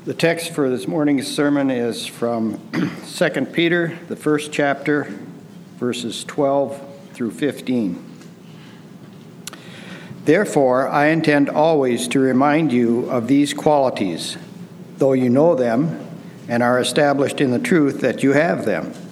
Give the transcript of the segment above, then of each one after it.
The text for this morning's sermon is from 2 Peter, the first chapter, verses 12 through 15. Therefore, I intend always to remind you of these qualities, though you know them and are established in the truth that you have.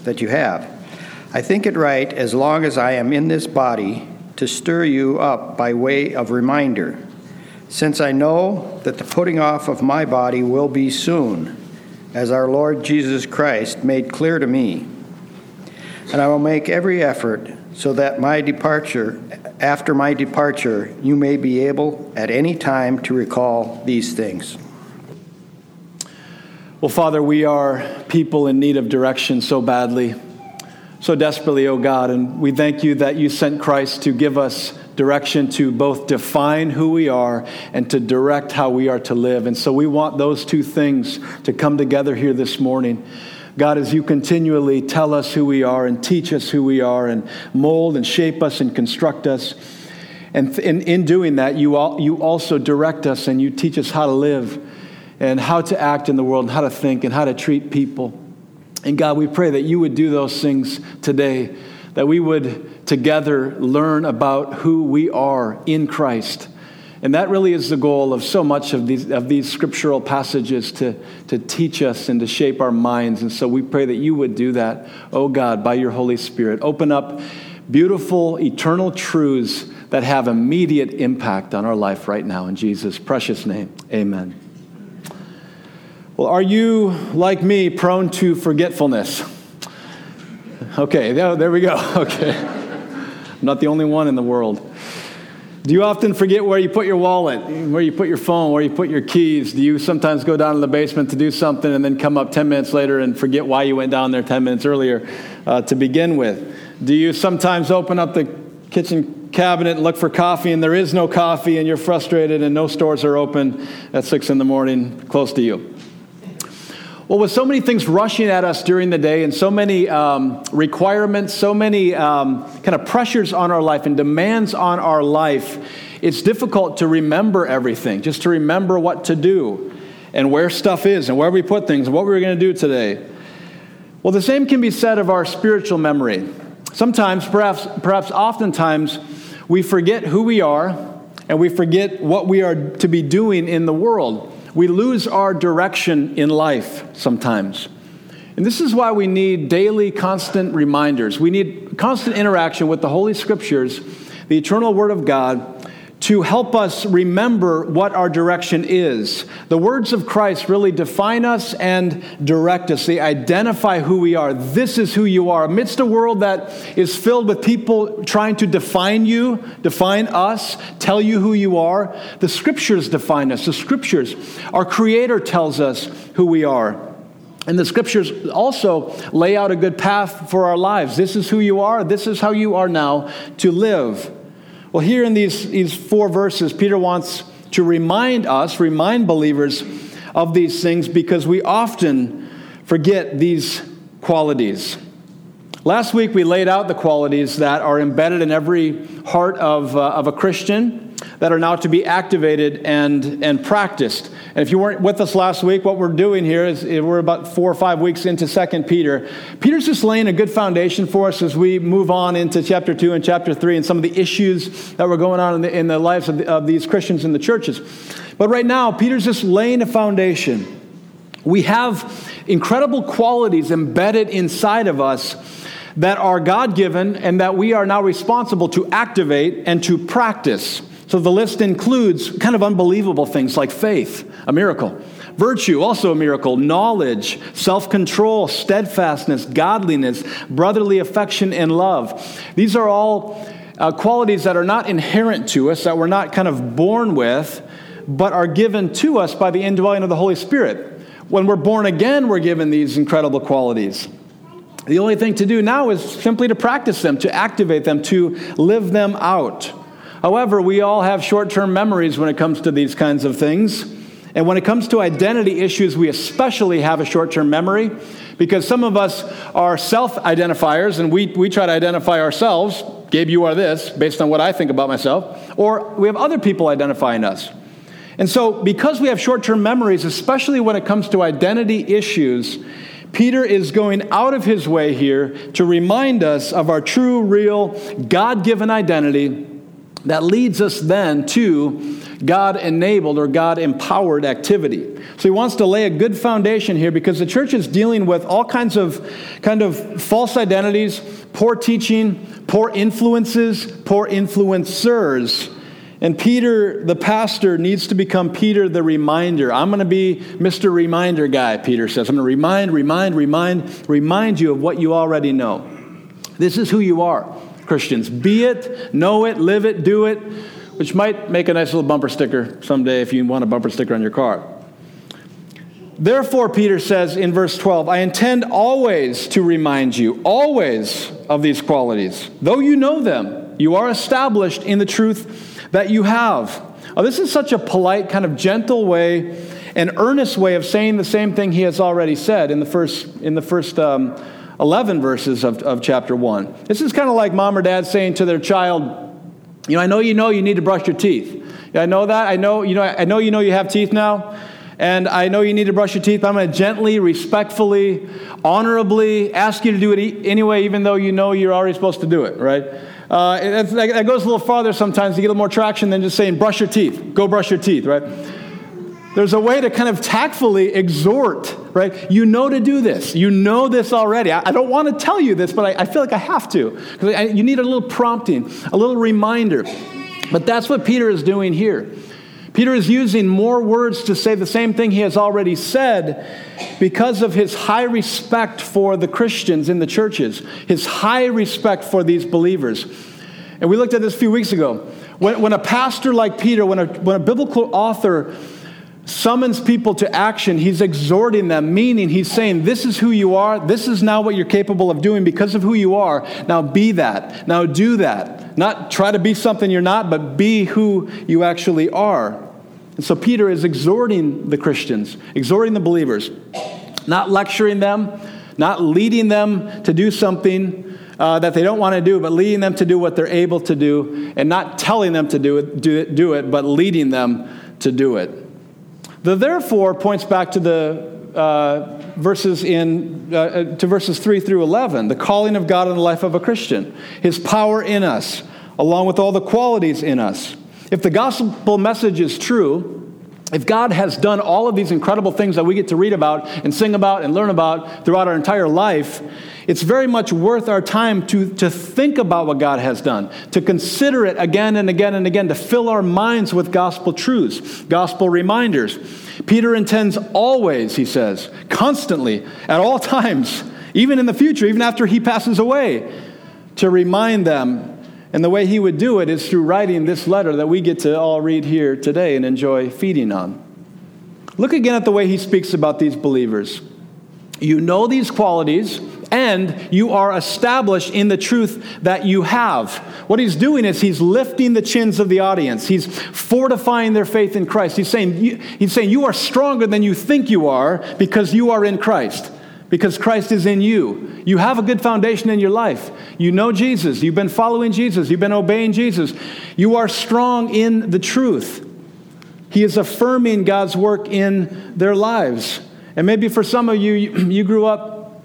I think it right, as long as I am in this body, to stir you up by way of reminder, since I know that the putting off of my body will be soon, as our Lord Jesus Christ made clear to me. And I will make every effort so that after my departure, you may be able at any time to recall these things. Well, Father, we are people in need of direction so badly, so desperately, oh God, and we thank you that you sent Christ to give us direction to both define who we are and to direct how we are to live. And so we want those two things to come together here this morning. God, as you continually tell us who we are and teach us who we are and mold and shape us and construct us, and in doing that, you also direct us and you teach us how to live and how to act in the world and how to think and how to treat people. And God, we pray that you would do those things today, that we would together learn about who we are in Christ. And that really is the goal of so much of these scriptural passages, to teach us and to shape our minds. And so we pray that you would do that, oh God, by your Holy Spirit. Open up beautiful, eternal truths that have immediate impact on our life right now. In Jesus' precious name, amen. Well, are you, like me, prone to forgetfulness? Okay, there we go. Okay. I'm not the only one in the world. Do you often forget where you put your wallet, where you put your phone, where you put your keys? Do you sometimes go down to the basement to do something and then come up 10 minutes later and forget why you went down there 10 minutes earlier to begin with? Do you sometimes open up the kitchen cabinet and look for coffee and there is no coffee and you're frustrated and no stores are open at 6 in the morning close to you? Well, with so many things rushing at us during the day and so many requirements, so many kind of pressures on our life and demands on our life, it's difficult to remember everything, just to remember what to do and where stuff is and where we put things and what we were going to do today. Well, the same can be said of our spiritual memory. Sometimes, perhaps oftentimes, we forget who we are and we forget what we are to be doing in the world. We lose our direction in life sometimes. And this is why we need daily, constant reminders. We need constant interaction with the Holy Scriptures, the eternal Word of God, to help us remember what our direction is. The words of Christ really define us and direct us. They identify who we are. This is who you are. Amidst a world that is filled with people trying to define you, define us, tell you who you are, the Scriptures define us. The Scriptures, our Creator tells us who we are. And the Scriptures also lay out a good path for our lives. This is who you are. This is how you are now to live. Well, here in these 4 verses, Peter wants to remind believers of these things because we often forget these qualities. Last week, we laid out the qualities that are embedded in every heart of a Christian that are now to be activated and practiced. And if you weren't with us last week, what we're doing here is we're about 4 or 5 weeks into 2 Peter. Peter's just laying a good foundation for us as we move on into chapter 2 and chapter 3 and some of the issues that were going on in the lives of these Christians in the churches. But right now, Peter's just laying a foundation. We have incredible qualities embedded inside of us that are God-given and that we are now responsible to activate and to practice. So the list includes kind of unbelievable things like faith, a miracle, virtue, also a miracle, knowledge, self-control, steadfastness, godliness, brotherly affection, and love. These are all qualities that are not inherent to us, that we're not kind of born with, but are given to us by the indwelling of the Holy Spirit. When we're born again, we're given these incredible qualities. The only thing to do now is simply to practice them, to activate them, to live them out. However, we all have short-term memories when it comes to these kinds of things. And when it comes to identity issues, we especially have a short-term memory because some of us are self-identifiers and we try to identify ourselves. Gabe, you are this, based on what I think about myself. Or we have other people identifying us. And so because we have short-term memories, especially when it comes to identity issues, Peter is going out of his way here to remind us of our true, real, God-given identity that leads us then to God-enabled or God-empowered activity. So he wants to lay a good foundation here because the church is dealing with all kinds of false identities, poor teaching, poor influences, poor influencers. And Peter, the pastor, needs to become Peter the reminder. I'm going to be Mr. Reminder guy, Peter says. I'm going to remind you of what you already know. This is who you are, Christians. Be it, know it, live it, do it, which might make a nice little bumper sticker someday if you want a bumper sticker on your car. Therefore, Peter says in verse 12, I intend always to remind you, always, of these qualities. Though you know them, you are established in the truth that you have. This is such a polite, kind of gentle way, an earnest way of saying the same thing he has already said in the first 11 verses of chapter 1. This is kind of like mom or dad saying to their child, I know you need to brush your teeth. I know that. I know you have teeth now, and I know you need to brush your teeth. I'm going to gently, respectfully, honorably ask you to do it anyway, even though you know you're already supposed to do it, right? That goes a little farther sometimes to get a little more traction than just saying, brush your teeth. Go brush your teeth, right? There's a way to kind of tactfully exhort, right? You know to do this. You know this already. I don't want to tell you this, but I feel like I have to. Because you need a little prompting, a little reminder. But that's what Peter is doing here. Peter is using more words to say the same thing he has already said because of his high respect for the Christians in the churches, his high respect for these believers. And we looked at this a few weeks ago. When a pastor like Peter, when a biblical author summons people to action, he's exhorting them, meaning he's saying, this is who you are, this is now what you're capable of doing because of who you are. Now be that. Now do that. Not try to be something you're not, but be who you actually are. And so Peter is exhorting the Christians, exhorting the believers, not lecturing them, not leading them to do something that they don't want to do, but leading them to do what they're able to do, and not telling them to do it, but leading them to do it. The therefore points back to the verses to verses 3 through 11, the calling of God in the life of a Christian, His power in us, along with all the qualities in us. If the gospel message is true, if God has done all of these incredible things that we get to read about and sing about and learn about throughout our entire life, it's very much worth our time to think about what God has done, to consider it again and again and again, to fill our minds with gospel truths, gospel reminders. Peter intends always, he says, constantly, at all times, even in the future, even after he passes away, to remind them. And the way he would do it is through writing this letter that we get to all read here today and enjoy feeding on. Look again at the way he speaks about these believers. You know these qualities, and you are established in the truth that you have. What he's doing is he's lifting the chins of the audience. He's fortifying their faith in Christ. He's saying you are stronger than you think you are because you are in Christ. Because Christ is in you. You have a good foundation in your life. You know Jesus. You've been following Jesus. You've been obeying Jesus. You are strong in the truth. He is affirming God's work in their lives. And maybe for some of you, you grew up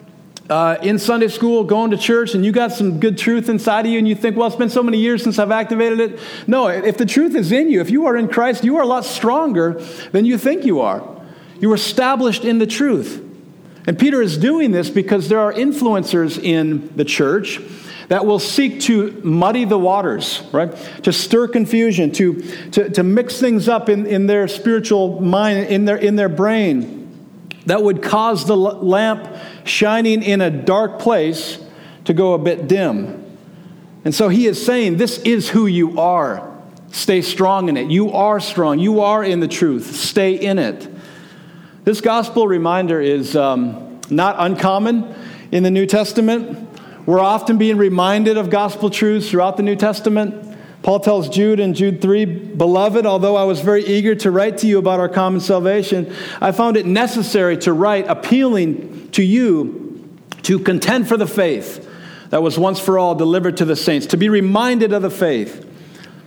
in Sunday school, going to church, and you got some good truth inside of you, and you think, well, it's been so many years since I've activated it. No, if the truth is in you, if you are in Christ, you are a lot stronger than you think you are. You're established in the truth. And Peter is doing this because there are influencers in the church that will seek to muddy the waters, right? To stir confusion, to mix things up in their spiritual mind, in their brain, that would cause the lamp shining in a dark place to go a bit dim. And so he is saying, this is who you are. Stay strong in it. You are strong. You are in the truth. Stay in it. This gospel reminder is not uncommon in the New Testament. We're often being reminded of gospel truths throughout the New Testament. Paul tells Jude in Jude 3, Beloved, although I was very eager to write to you about our common salvation, I found it necessary to write appealing to you to contend for the faith that was once for all delivered to the saints, to be reminded of the faith.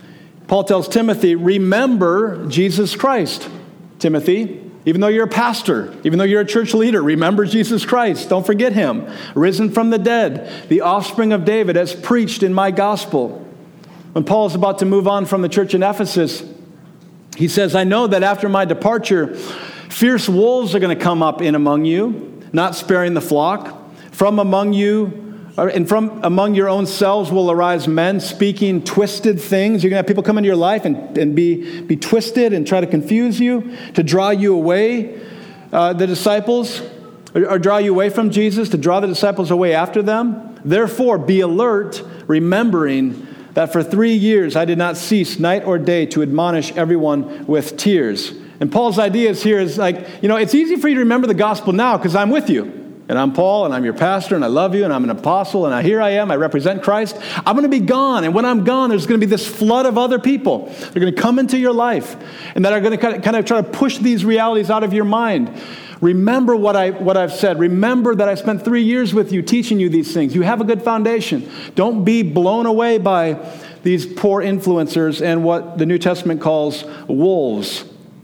Paul tells Timothy, remember Jesus Christ. Timothy, even though you're a pastor, even though you're a church leader, remember Jesus Christ. Don't forget him. Risen from the dead, the offspring of David, as preached in my gospel. When Paul is about to move on from the church in Ephesus, he says, I know that after my departure, fierce wolves are going to come up in among you, not sparing the flock. From among you, and from among your own selves will arise men speaking twisted things. You're going to have people come into your life and be twisted and try to confuse you, to draw you away, the disciples, or draw you away from Jesus, to draw the disciples away after them. Therefore, be alert, remembering that for 3 years I did not cease night or day to admonish everyone with tears. And Paul's idea here is like, it's easy for you to remember the gospel now because I'm with you. And I'm Paul, and I'm your pastor, and I love you, and I'm an apostle, and here I am, I represent Christ. I'm going to be gone, and when I'm gone, there's going to be this flood of other people. They're going to come into your life, and that are going to kind of try to push these realities out of your mind. Remember what I've said. Remember that I spent 3 years with you teaching you these things. You have a good foundation. Don't be blown away by these poor influencers and what the New Testament calls wolves.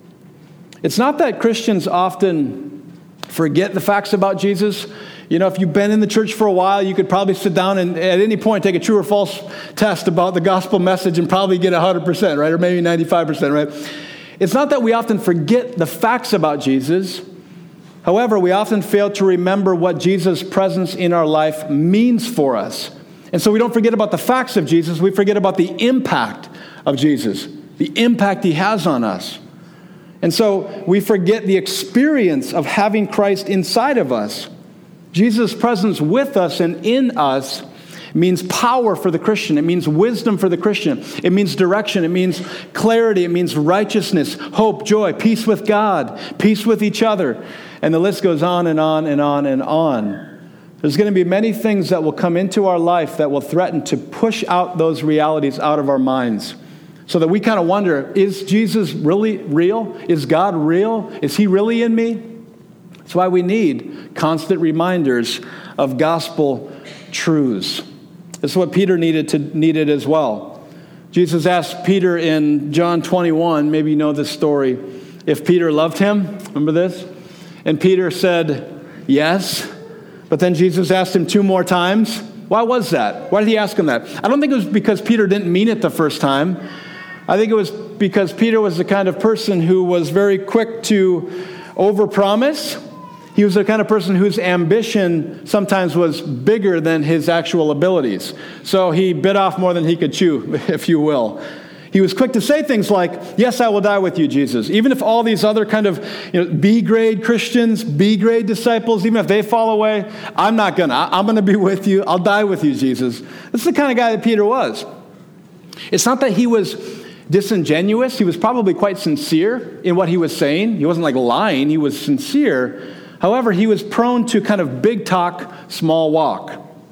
It's not that Christians often forget the facts about Jesus. If you've been in the church for a while, you could probably sit down and at any point take a true or false test about the gospel message and probably get 100%, right? Or maybe 95%, right? It's not that we often forget the facts about Jesus. However, we often fail to remember what Jesus' presence in our life means for us. And so we don't forget about the facts of Jesus. We forget about the impact of Jesus, the impact he has on us. And so we forget the experience of having Christ inside of us. Jesus' presence with us and in us means power for the Christian. It means wisdom for the Christian. It means direction. It means clarity. It means righteousness, hope, joy, peace with God, peace with each other. And the list goes on and on and on and on. There's going to be many things that will come into our life that will threaten to push out those realities out of our minds. So that we kind of wonder, is Jesus really real? Is God real? Is he really in me? That's why we need constant reminders of gospel truths. This is what Peter needed as well. Jesus asked Peter in John 21, maybe you know this story, if Peter loved him. Remember this? And Peter said, yes. But then Jesus asked him 2 more times. Why was that? Why did he ask him that? I don't think it was because Peter didn't mean it the first time. I think it was because Peter was the kind of person who was very quick to overpromise. He was the kind of person whose ambition sometimes was bigger than his actual abilities. So he bit off more than he could chew, if you will. He was quick to say things like, yes, I will die with you, Jesus. Even if all these other kind of B-grade Christians, B-grade disciples, even if they fall away, I'm not going to. I'm going to be with you. I'll die with you, Jesus. This is the kind of guy that Peter was. It's not that he was disingenuous. He was probably quite sincere in what he was saying. He wasn't like lying. He was sincere. However, he was prone to kind of big talk, small walk.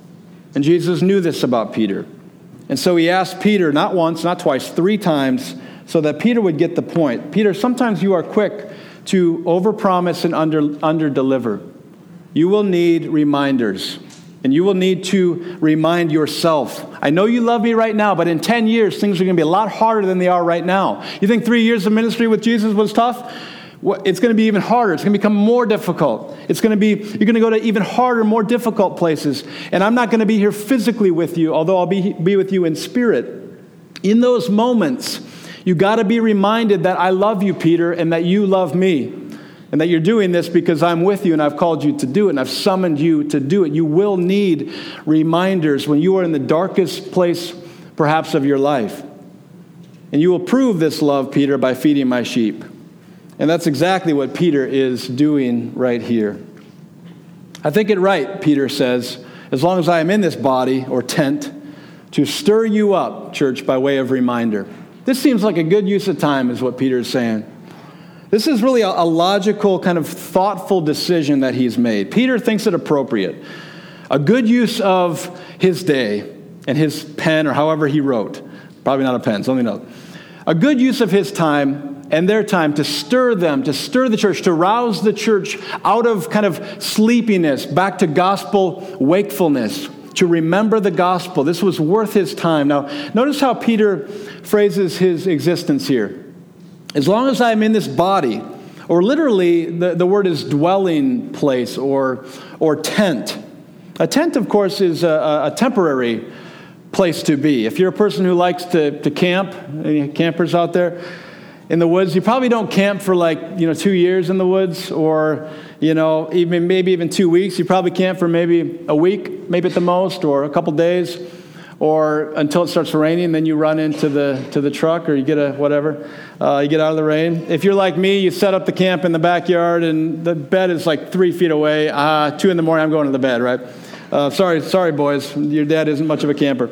And Jesus knew this about Peter. And so he asked Peter, not once, not twice, 3 times, so that Peter would get the point. Peter, sometimes you are quick to overpromise and under-deliver. You will need reminders. And you will need to remind yourself, I know you love me right now, but in 10 years, things are going to be a lot harder than they are right now. You think 3 years of ministry with Jesus was tough? It's going to be even harder. It's going to become more difficult. You're going to go to even harder, more difficult places. And I'm not going to be here physically with you, although I'll be with you in spirit. In those moments, you got to be reminded that I love you, Peter, and that you love me. And that you're doing this because I'm with you and I've called you to do it and I've summoned you to do it. You will need reminders when you are in the darkest place, perhaps, of your life. And you will prove this love, Peter, by feeding my sheep. And that's exactly what Peter is doing right here. I think it right, Peter says, as long as I am in this body or tent, to stir you up, church, by way of reminder. This seems like a good use of time, is what Peter is saying. This is really a logical, kind of thoughtful decision that he's made. Peter thinks it appropriate. A good use of his day and his pen, or however he wrote. Probably not a pen, something else. A good use of his time and their time to stir them, to stir the church, to rouse the church out of kind of sleepiness, back to gospel wakefulness. to remember the gospel. This was worth his time. Now, notice how Peter phrases his existence here. As long as I'm in this body, or literally the word is dwelling place or tent. A tent, of course, is a temporary place to be. If you're a person who likes to camp, any campers out there in the woods, you probably don't camp for 2 years in the woods, or maybe even 2 weeks. You probably camp for maybe a week, maybe at the most, or a couple days, or until it starts raining. Then you run into the truck, or you get you get out of the rain. If you're like me, you set up the camp in the backyard, and the bed is 3 feet away. 2 in the morning, I'm going to the bed, right? Sorry, boys. Your dad isn't much of a camper.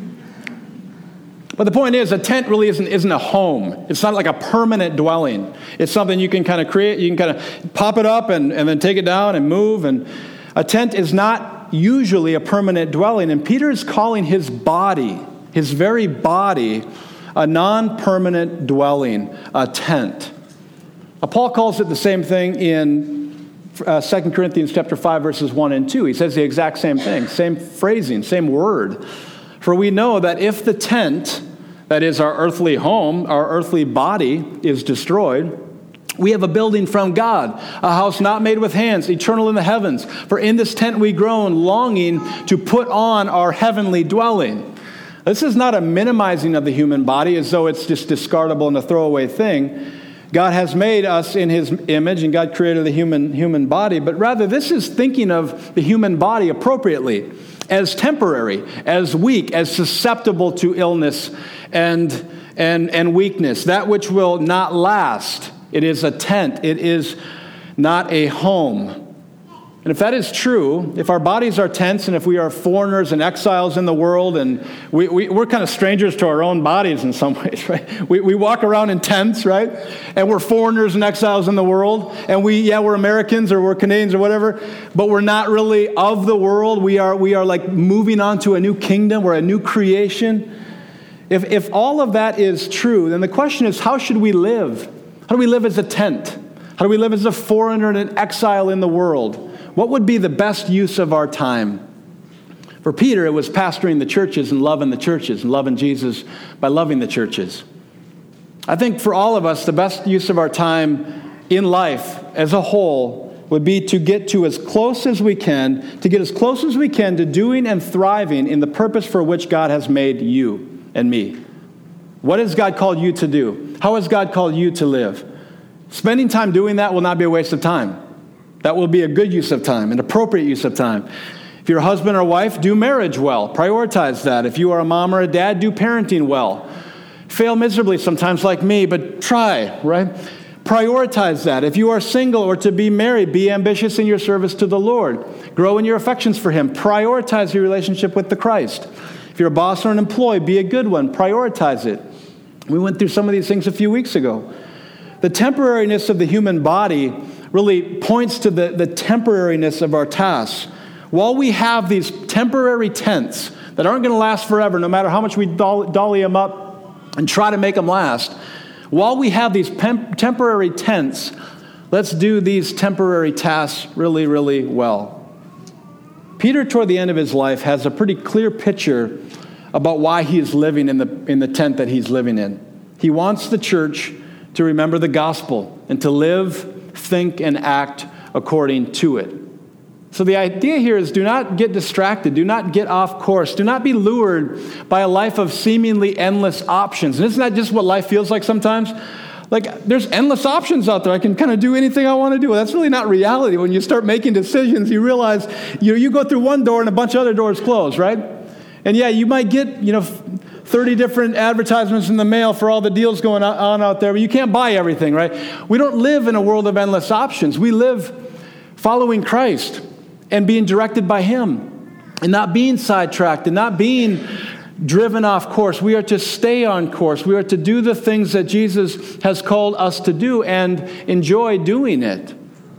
But the point is, a tent really isn't a home. It's not like a permanent dwelling. It's something you can kind of create. You can kind of pop it up and then take it down and move. And a tent is not usually a permanent dwelling. And Peter is calling his body, his very body, a non-permanent dwelling, a tent. Paul calls it the same thing in 2 Corinthians chapter 5, verses 1 and 2. He says the exact same thing, same phrasing, same word. For we know that if the tent, that is our earthly home, our earthly body, is destroyed, we have a building from God, a house not made with hands, eternal in the heavens. For in this tent we groan, longing to put on our heavenly dwelling. This is not a minimizing of the human body as though it's just discardable and a throwaway thing. God has made us in his image, and God created the human body, but rather this is thinking of the human body appropriately, as temporary, as weak, as susceptible to illness and weakness, that which will not last. It is a tent. It is not a home. And if that is true, if our bodies are tents, and if we are foreigners and exiles in the world, and we're kind of strangers to our own bodies in some ways, right? We walk around in tents, right? And we're foreigners and exiles in the world, and we're Americans or we're Canadians or whatever, but we're not really of the world. We are like moving on to a new kingdom. We're a new creation. If all of that is true, then the question is, how should we live? How do we live as a tent? How do we live as a foreigner and an exile in the world? What would be the best use of our time? For Peter, it was pastoring the churches and loving the churches and loving Jesus by loving the churches. I think for all of us, the best use of our time in life as a whole would be to get as close as we can to doing and thriving in the purpose for which God has made you and me. What has God called you to do? How has God called you to live? Spending time doing that will not be a waste of time. That will be a good use of time, an appropriate use of time. If you're a husband or wife, do marriage well. Prioritize that. If you are a mom or a dad, do parenting well. Fail miserably sometimes like me, but try, right? Prioritize that. If you are single or to be married, be ambitious in your service to the Lord. Grow in your affections for him. Prioritize your relationship with the Christ. If you're a boss or an employee, be a good one. Prioritize it. We went through some of these things a few weeks ago. The temporariness of the human body really points to the temporariness of our tasks. While we have these temporary tents that aren't going to last forever, no matter how much we dolly them up and try to make them last, while we have these temporary tents, let's do these temporary tasks really, really well. Peter, toward the end of his life, has a pretty clear picture about why he is living in the tent that he's living in. He wants the church to remember the gospel and to live, think, and act according to it. So the idea here is do not get distracted. Do not get off course. Do not be lured by a life of seemingly endless options. And isn't that just what life feels like sometimes? Like, there's endless options out there. I can kind of do anything I want to do. Well, that's really not reality. When you start making decisions, you realize you go through one door and a bunch of other doors close, right? And yeah, you might get 30 different advertisements in the mail for all the deals going on out there, but you can't buy everything, right? We don't live in a world of endless options. We live following Christ and being directed by him and not being sidetracked and not being driven off course. We are to stay on course. We are to do the things that Jesus has called us to do and enjoy doing it.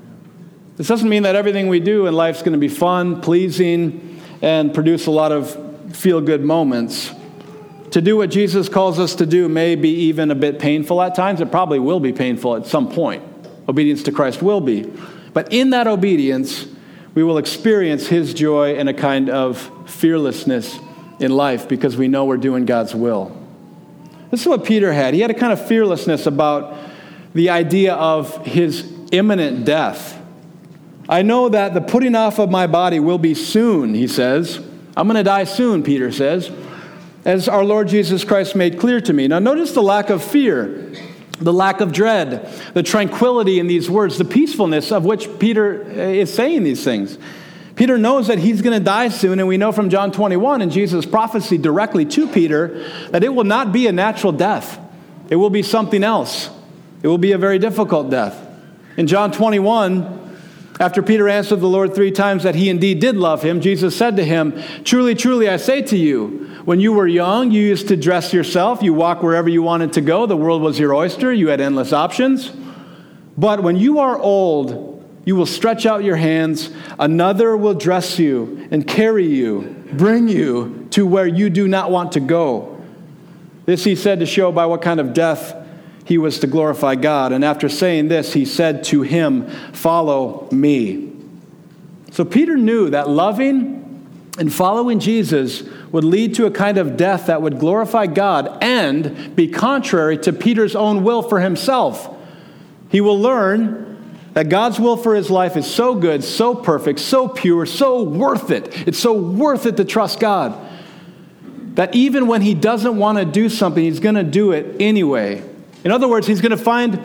This doesn't mean that everything we do in life is going to be fun, pleasing, and produce a lot of feel-good moments. To do what Jesus calls us to do may be even a bit painful at times. It probably will be painful at some point. Obedience to Christ will be. But in that obedience, we will experience his joy and a kind of fearlessness in life because we know we're doing God's will. This is what Peter had. He had a kind of fearlessness about the idea of his imminent death. I know that the putting off of my body will be soon, he says. I'm going to die soon, Peter says, as our Lord Jesus Christ made clear to me. Now notice the lack of fear, the lack of dread, the tranquility in these words, the peacefulness of which Peter is saying these things. Peter knows that he's going to die soon, and we know from John 21 and Jesus' prophecy directly to Peter that it will not be a natural death. It will be something else. It will be a very difficult death. In John 21, after Peter answered the Lord 3 times that he indeed did love him, Jesus said to him, "Truly, truly, I say to you, when you were young, you used to dress yourself, you walked wherever you wanted to go, the world was your oyster, you had endless options. But when you are old, you will stretch out your hands, another will dress you and carry you, bring you to where you do not want to go." This he said to show by what kind of death he was to glorify God. And after saying this, he said to him, "Follow me." So Peter knew that loving and following Jesus would lead to a kind of death that would glorify God and be contrary to Peter's own will for himself. He will learn that God's will for his life is so good, so perfect, so pure, so worth it. It's so worth it to trust God that even when he doesn't want to do something, he's going to do it anyway. In other words, he's going to find,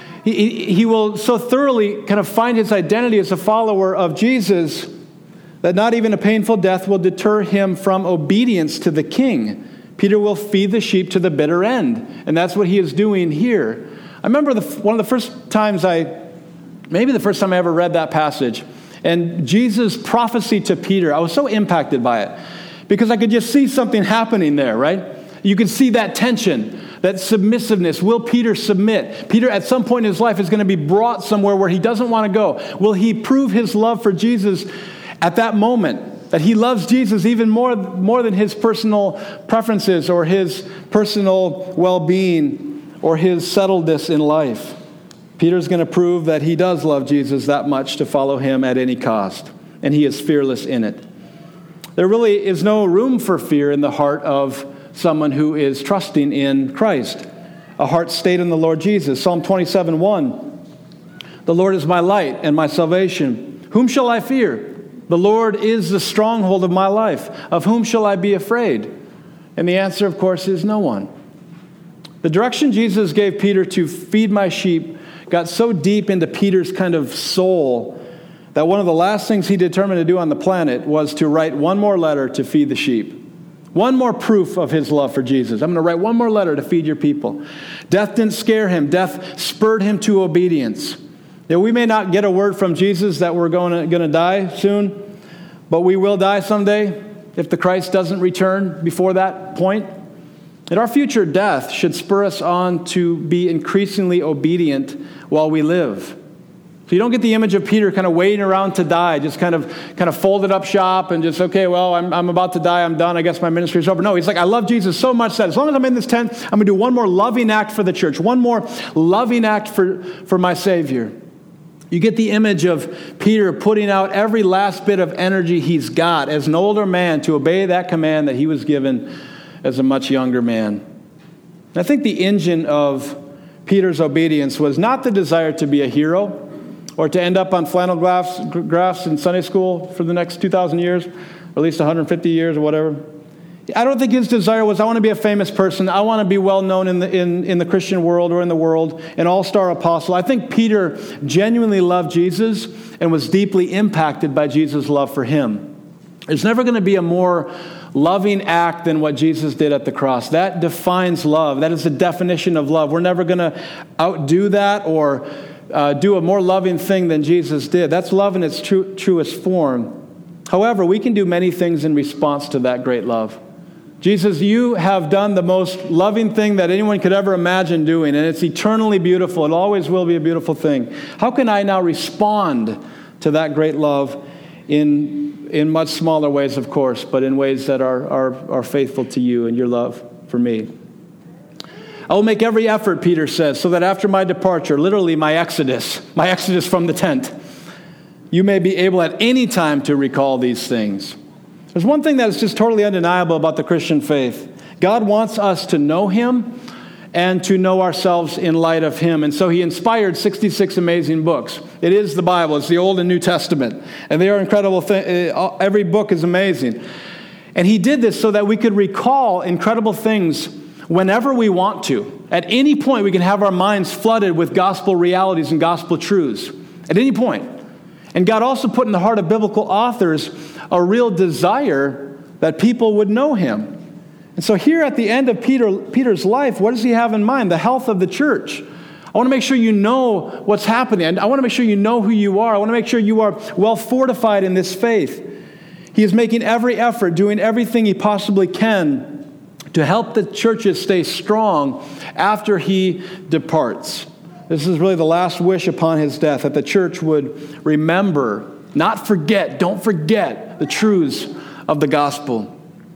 he will so thoroughly kind of find his identity as a follower of Jesus that not even a painful death will deter him from obedience to the king. Peter will feed the sheep to the bitter end, and that's what he is doing here. I remember one of the first times maybe the first time I ever read that passage, and Jesus' prophecy to Peter, I was so impacted by it because I could just see something happening there, right? You can see that tension, that submissiveness. Will Peter submit? Peter, at some point in his life, is going to be brought somewhere where he doesn't want to go. Will he prove his love for Jesus at that moment? That he loves Jesus even more than his personal preferences or his personal well-being or his settledness in life. Peter's going to prove that he does love Jesus that much to follow him at any cost, and he is fearless in it. There really is no room for fear in the heart of someone who is trusting in Christ, a heart stayed in the Lord Jesus. Psalm 27:1, "The Lord is my light and my salvation. Whom shall I fear? The Lord is the stronghold of my life. Of whom shall I be afraid?" And the answer, of course, is no one. The direction Jesus gave Peter to feed my sheep got so deep into Peter's kind of soul that one of the last things he determined to do on the planet was to write one more letter to feed the sheep. One more proof of his love for Jesus. I'm going to write one more letter to feed your people. Death didn't scare him. Death spurred him to obedience. Now, we may not get a word from Jesus that we're going to die soon, but we will die someday if the Christ doesn't return before that point. And our future death should spur us on to be increasingly obedient while we live. So you don't get the image of Peter kind of waiting around to die, just kind of folded up shop and just, okay, well, I'm about to die, I'm done, I guess my ministry is over. No, he's like, I love Jesus so much that as long as I'm in this tent, I'm going to do one more loving act for the church, one more loving act for my Savior. You get the image of Peter putting out every last bit of energy he's got as an older man to obey that command that he was given as a much younger man. And I think the engine of Peter's obedience was not the desire to be a hero or to end up on flannel graphs in Sunday school for the next 2,000 years, or at least 150 years or whatever. I don't think his desire was, I want to be a famous person. I want to be well known in the Christian world or in the world, an all-star apostle. I think Peter genuinely loved Jesus and was deeply impacted by Jesus' love for him. There's never going to be a more loving act than what Jesus did at the cross. That defines love. That is the definition of love. We're never going to outdo that or do a more loving thing than Jesus did. That's love in its truest form. However, we can do many things in response to that great love. Jesus, you have done the most loving thing that anyone could ever imagine doing, and it's eternally beautiful. It always will be a beautiful thing. How can I now respond to that great love in much smaller ways, of course, but in ways that are faithful to you and your love for me? I will make every effort, Peter says, so that after my departure, literally my exodus from the tent, you may be able at any time to recall these things. There's one thing that is just totally undeniable about the Christian faith. God wants us to know Him and to know ourselves in light of Him. And so He inspired 66 amazing books. It is the Bible. It's the Old and New Testament. And they are incredible things. Every book is amazing. And He did this so that we could recall incredible things whenever we want to. At any point, we can have our minds flooded with gospel realities and gospel truths. At any point. And God also put in the heart of biblical authors a real desire that people would know Him. And so here at the end of Peter's life, what does he have in mind? The health of the church. I want to make sure you know what's happening. And I want to make sure you know who you are. I want to make sure you are well fortified in this faith. He is making every effort, doing everything he possibly can to help the churches stay strong after he departs. This is really the last wish upon his death, that the church would remember, not forget, don't forget the truths of the gospel.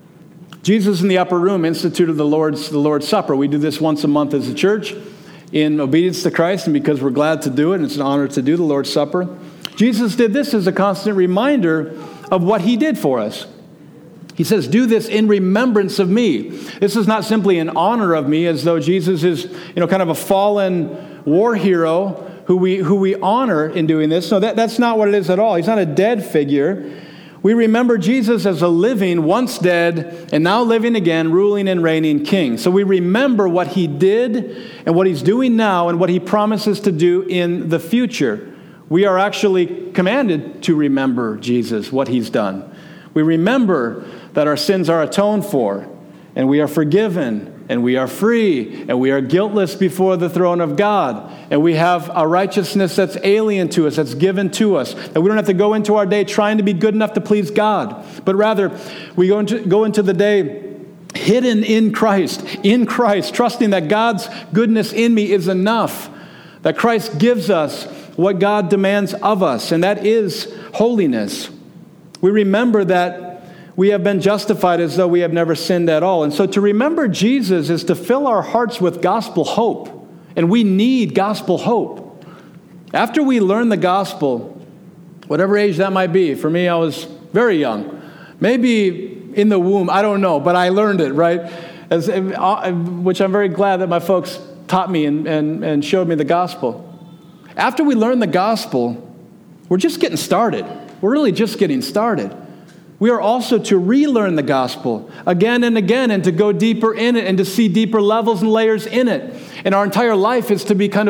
Jesus in the upper room instituted the Lord's Supper. We do this once a month as a church in obedience to Christ, and because we're glad to do it, and it's an honor to do the Lord's Supper. Jesus did this as a constant reminder of what he did for us. He says, do this in remembrance of me. This is not simply in honor of me, as though Jesus is, kind of a fallen war hero who we honor in doing this. No, that's not what it is at all. He's not a dead figure. We remember Jesus as a living, once dead, and now living again, ruling and reigning king. So we remember what he did and what he's doing now and what he promises to do in the future. We are actually commanded to remember Jesus, what he's done. We remember that our sins are atoned for, and we are forgiven, and we are free, and we are guiltless before the throne of God, and we have a righteousness that's alien to us, that's given to us, that we don't have to go into our day trying to be good enough to please God, but rather we go into the day hidden in Christ, trusting that God's goodness in me is enough, that Christ gives us what God demands of us, and that is holiness. We remember that we have been justified as though we have never sinned at all. And so to remember Jesus is to fill our hearts with gospel hope. And we need gospel hope. After we learn the gospel, whatever age that might be, for me, I was very young. Maybe in the womb, I don't know, but I learned it, right? Which I'm very glad that my folks taught me and showed me the gospel. After we learn the gospel, we're just getting started. We're really just getting started. We are also to relearn the gospel again and again, and to go deeper in it and to see deeper levels and layers in it. And our entire life is to be kind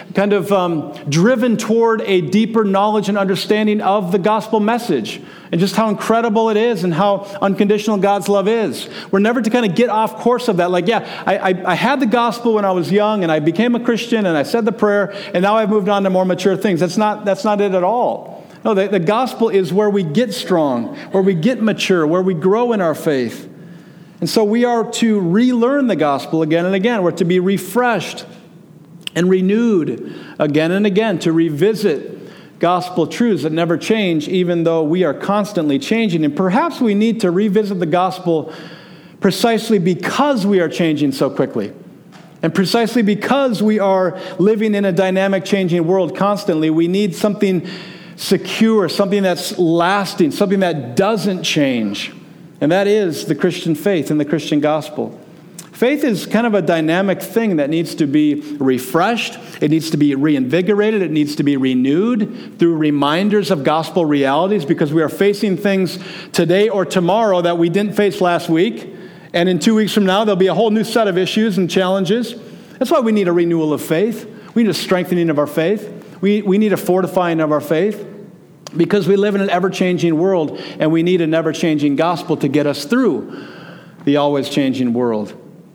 of driven toward a deeper knowledge and understanding of the gospel message and just how incredible it is and how unconditional God's love is. We're never to kind of get off course of that. Like, I had the gospel when I was young and I became a Christian and I said the prayer and now I've moved on to more mature things. That's not it at all. No, the gospel is where we get strong, where we get mature, where we grow in our faith. And so we are to relearn the gospel again and again. We're to be refreshed and renewed again and again, to revisit gospel truths that never change, even though we are constantly changing. And perhaps we need to revisit the gospel precisely because we are changing so quickly. And precisely because we are living in a dynamic, changing world constantly, we need something secure, something that's lasting, something that doesn't change. And that is the Christian faith and the Christian gospel. Faith is kind of a dynamic thing that needs to be refreshed. It needs to be reinvigorated. It needs to be renewed through reminders of gospel realities, because we are facing things today or tomorrow that we didn't face last week. And in 2 weeks from now, there'll be a whole new set of issues and challenges. That's why we need a renewal of faith. We need a strengthening of our faith. We need a fortifying of our faith, because we live in an ever-changing world, and we need an ever-changing gospel to get us through the always-changing world.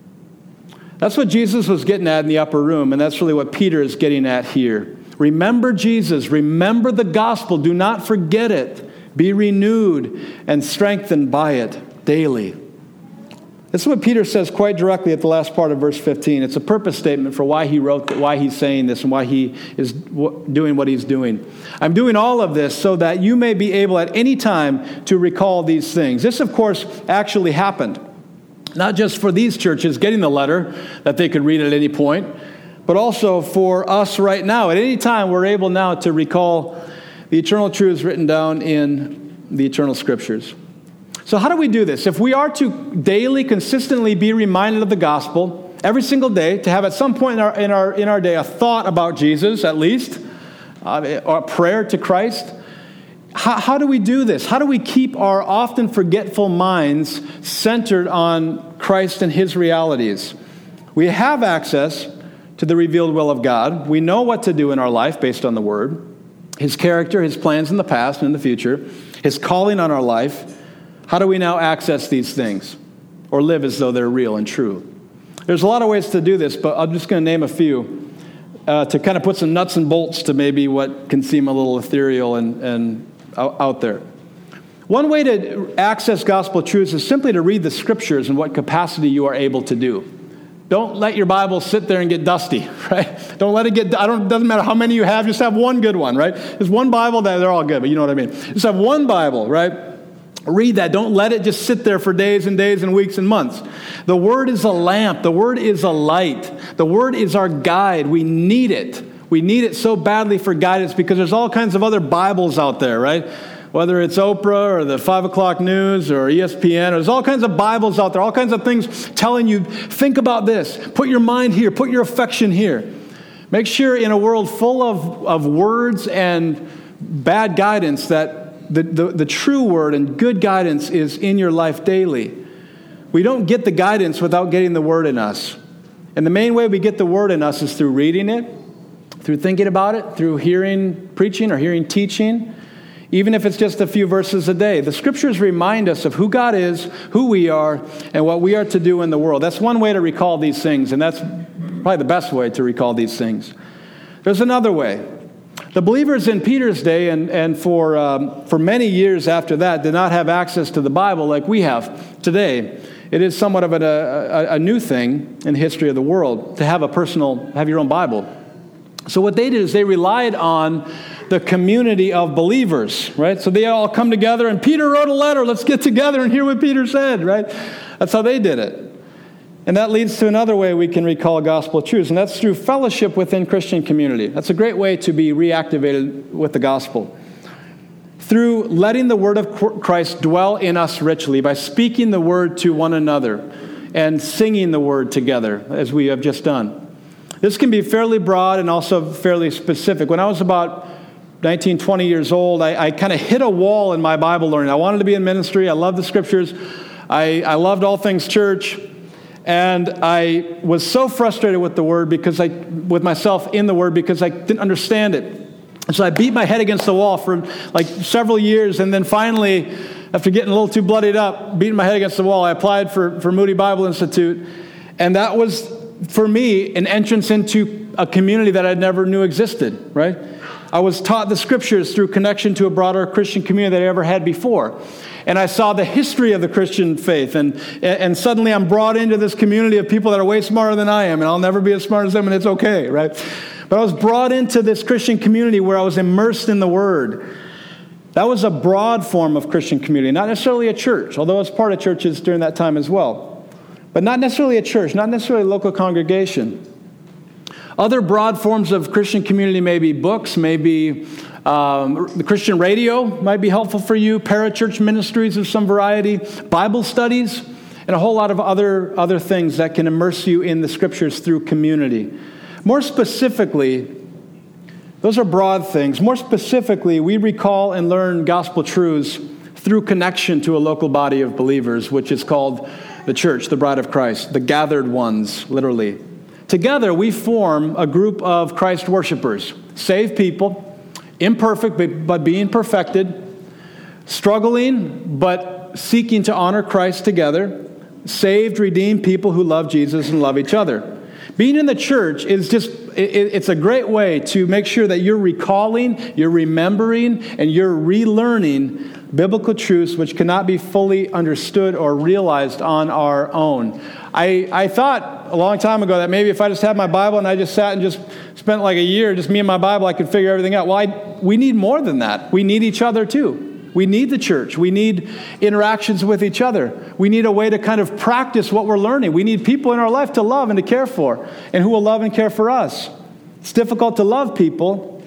That's what Jesus was getting at in the upper room, and that's really what Peter is getting at here. Remember Jesus. Remember the gospel. Do not forget it. Be renewed and strengthened by it daily. This is what Peter says quite directly at the last part of verse 15. It's a purpose statement for why he wrote, why he's saying this, and why he is doing what he's doing. I'm doing all of this so that you may be able at any time to recall these things. This, of course, actually happened. Not just for these churches getting the letter that they could read at any point, but also for us right now. At any time, we're able now to recall the eternal truths written down in the eternal scriptures. So how do we do this? If we are to daily, consistently be reminded of the gospel, every single day, to have at some point in our day a thought about Jesus, at least, or a prayer to Christ, how do we do this? How do we keep our often forgetful minds centered on Christ and his realities? We have access to the revealed will of God. We know what to do in our life based on the Word, his character, his plans in the past and in the future, his calling on our life. How do we now access these things or live as though they're real and true? There's a lot of ways to do this, but I'm just going to name a few to kind of put some nuts and bolts to maybe what can seem a little ethereal and out there. One way to access gospel truths is simply to read the scriptures in what capacity you are able to do. Don't let your Bible sit there and get dusty, right? Don't let it get, doesn't matter how many you have, just have one good one, right? There's one Bible that they're all good, but you know what I mean. Just have one Bible, right? Read that. Don't let it just sit there for days and days and weeks and months. The Word is a lamp. The Word is a light. The Word is our guide. We need it. We need it so badly for guidance because there's all kinds of other Bibles out there, right? Whether it's Oprah or the 5 o'clock news or ESPN, there's all kinds of Bibles out there, all kinds of things telling you, think about this. Put your mind here. Put your affection here. Make sure in a world full of words and bad guidance that the true word and good guidance is in your life daily. We don't get the guidance without getting the Word in us. And the main way we get the Word in us is through reading it, through thinking about it, through hearing preaching or hearing teaching, even if it's just a few verses a day. The Scriptures remind us of who God is, who we are, and what we are to do in the world. That's one way to recall these things, and that's probably the best way to recall these things. There's another way. The believers in Peter's day and for many years after that did not have access to the Bible like we have today. It is somewhat of a new thing in the history of the world to have your own Bible. So what they did is they relied on the community of believers, right? So they all come together and Peter wrote a letter. Let's get together and hear what Peter said, right? That's how they did it. And that leads to another way we can recall gospel truths, and that's through fellowship within Christian community. That's a great way to be reactivated with the gospel. Through letting the word of Christ dwell in us richly by speaking the word to one another and singing the word together, as we have just done. This can be fairly broad and also fairly specific. When I was about 19, 20 years old, I kind of hit a wall in my Bible learning. I wanted to be in ministry. I loved the scriptures. I loved all things church. And I was so frustrated with the word with myself in the word because I didn't understand it. And so I beat my head against the wall for like several years. And then finally, after getting a little too bloodied up, beating my head against the wall, I applied for Moody Bible Institute. And that was, for me, an entrance into a community that I never knew existed, right? I was taught the scriptures through connection to a broader Christian community that I ever had before. And I saw the history of the Christian faith. And suddenly I'm brought into this community of people that are way smarter than I am. And I'll never be as smart as them, and it's okay, right? But I was brought into this Christian community where I was immersed in the Word. That was a broad form of Christian community, not necessarily a church, although I was part of churches during that time as well. But not necessarily a church, not necessarily a local congregation. Other broad forms of Christian community may be books, maybe the Christian radio might be helpful for you, parachurch ministries of some variety, Bible studies, and a whole lot of other things that can immerse you in the scriptures through community. More specifically, those are broad things. More specifically, we recall and learn gospel truths through connection to a local body of believers, which is called the church, the bride of Christ, the gathered ones, literally. Together, we form a group of Christ worshipers, saved people, imperfect but being perfected, struggling but seeking to honor Christ together, saved, redeemed people who love Jesus and love each other. Being in the church is it's a great way to make sure that you're recalling, you're remembering, and you're relearning biblical truths which cannot be fully understood or realized on our own. I thought a long time ago that maybe if I just had my Bible and I just sat and just spent like a year, just me and my Bible, I could figure everything out. Well, we need more than that. We need each other too. We need the church. We need interactions with each other. We need a way to kind of practice what we're learning. We need people in our life to love and to care for, and who will love and care for us. It's difficult to love people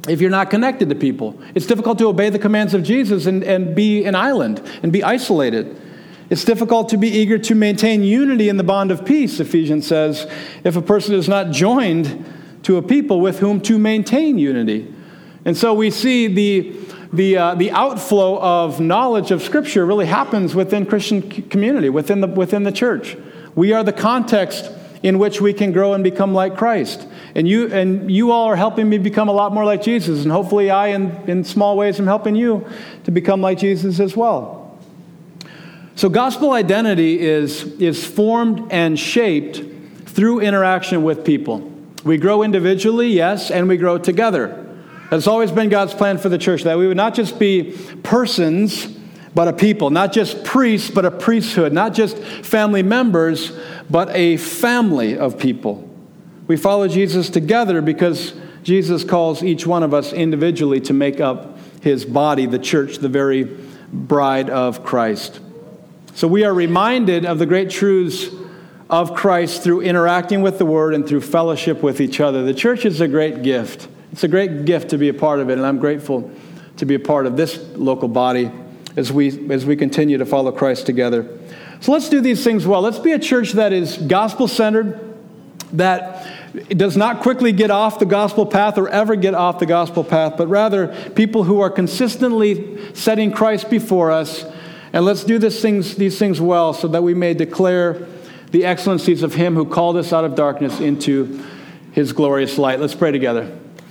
if you're not connected to people. It's difficult to obey the commands of Jesus and be an island and be isolated. It's difficult to be eager to maintain unity in the bond of peace, Ephesians says, if a person is not joined to a people with whom to maintain unity. And so we see the outflow of knowledge of Scripture really happens within Christian community, within the church. We are the context in which we can grow and become like Christ. And you all are helping me become a lot more like Jesus. And hopefully I, in small ways, am helping you to become like Jesus as well. So gospel identity is formed and shaped through interaction with people. We grow individually, yes, and we grow together. That's always been God's plan for the church, that we would not just be persons, but a people. Not just priests, but a priesthood. Not just family members, but a family of people. We follow Jesus together because Jesus calls each one of us individually to make up his body, the church, the very bride of Christ. So we are reminded of the great truths of Christ through interacting with the Word and through fellowship with each other. The church is a great gift. It's a great gift to be a part of it, and I'm grateful to be a part of this local body as we continue to follow Christ together. So let's do these things well. Let's be a church that is gospel-centered, that does not quickly get off the gospel path or ever get off the gospel path, but rather people who are consistently setting Christ before us. And let's do these things well so that we may declare the excellencies of him who called us out of darkness into his glorious light. Let's pray together.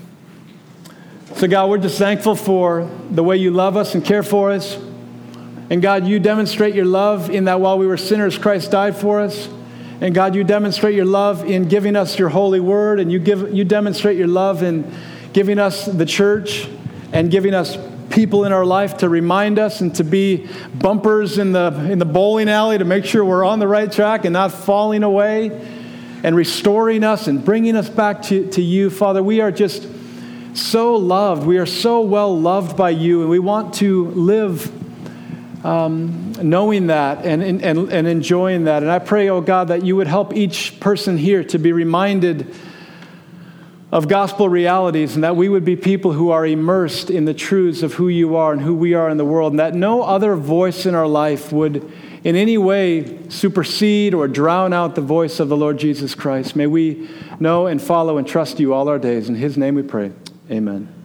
So God, we're just thankful for the way you love us and care for us. And God, you demonstrate your love in that while we were sinners, Christ died for us. And God, you demonstrate your love in giving us your holy word. And you demonstrate your love in giving us the church and giving us people in our life to remind us and to be bumpers in the bowling alley to make sure we're on the right track and not falling away, and restoring us and bringing us back to you. Father, we are just so loved. We are so well loved by you, and we want to live knowing that and enjoying that. And I pray, oh God, that you would help each person here to be reminded of gospel realities, and that we would be people who are immersed in the truths of who you are and who we are in the world, and that no other voice in our life would in any way supersede or drown out the voice of the Lord Jesus Christ. May we know and follow and trust you all our days. In his name we pray. Amen.